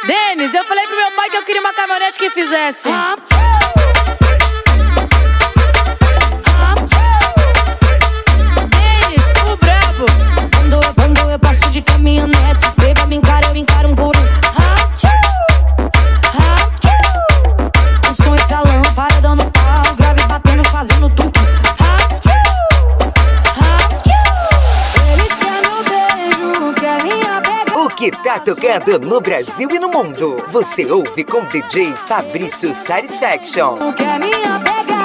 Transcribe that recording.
Denis, eu falei pro meu pai que eu queria uma caminhonete que fizesse. Denis, o brabo. Quando eu passo de caminhonete, os beba me encaram, eu encaro um por um. O som estralando, paredão no pau, grave batendo, fazendo tum-tum. Eles querem meu beijo, quer minha pega. O que tá tocando no Brasil e no mundo, você ouve com DJ Fabrício Satisfaction. Quer minha pega.